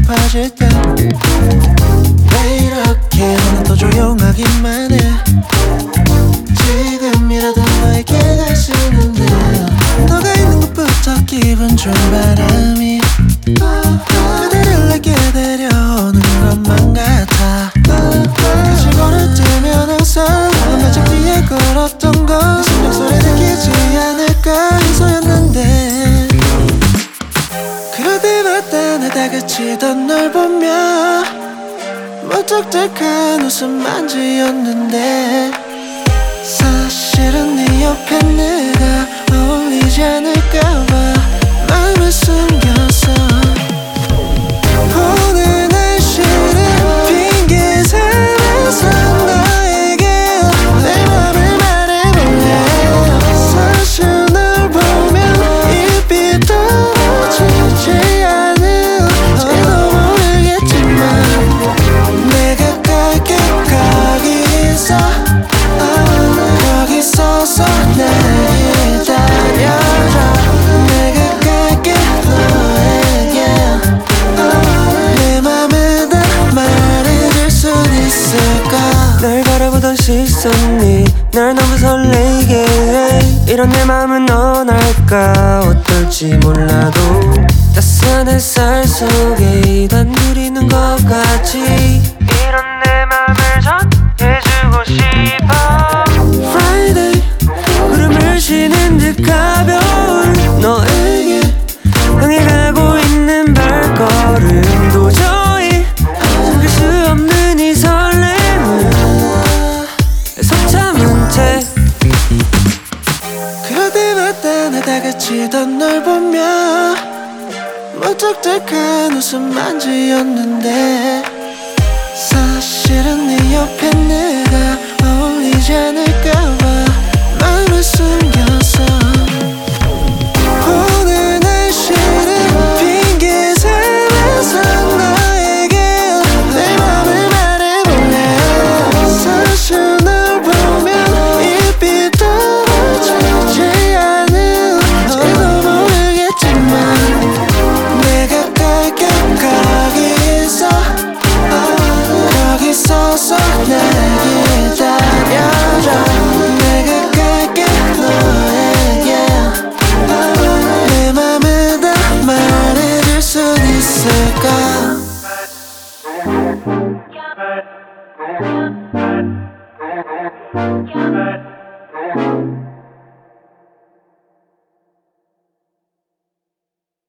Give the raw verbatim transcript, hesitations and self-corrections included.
높아질 때 왜 이렇게 오늘도 조용하기만 해. 지금이라도 너에게 다시 오는데 너가 있는 곳부터 기분 좋은 바람이 그대를 내게 데려오는 것만 같아. 다시 걸을 때면 항상 반짝 뒤에 걸었던 건 심장 소리 느끼지 않을까 해서였는데 그럴 때마다 나 다그치던 널 보며 무뚝뚝한 웃음만 지었는데 사실은 네 옆에 내가 어울리지 않을까봐 마음을 숨겼어. 오늘 날씨를 핑계 삼아서 너에게 내 맘을 말해볼래. 사실 널 보면 입이 떨어지지 않을지도 모르겠지만 내가 갈게. 거기 있어, 거기 서서 날 기다려줘. 내가 갈게 너에게 내 맘을 다 말해줄 수 있을까. 날 바라보던 시선이 날 너무 설레게 해. 이런 내 맘은 넌 알까. 어떨지 몰라도 따스한 햇살 속에 단둘이는 것 같이 이런 내 맘을 전해주고 싶어. Friday 구름을 쉬는 듯 가벼운 너에게 향해 가고 있는 발걸음 도저히 숨길 수 없는 이 설렘을 속 참은 채 그럴 때마다 나 다그치던 널 보며 무뚝뚝한 웃음만 지었는데 사실은 네 옆에 내가 어울리지 않을까봐 마음을 숨겼어. 오늘 날씨를 핑계 삼아서 너에게 내 맘을 말해볼래. 사실 널 보면 입이 떨어지지 않을지도 모르겠지만 내가 갈게. 거기 있어, 거기 서서 날 기다려줘. 내가 갈게 너에게 내 맘을 다 말해줄 수 있을까. Yeah.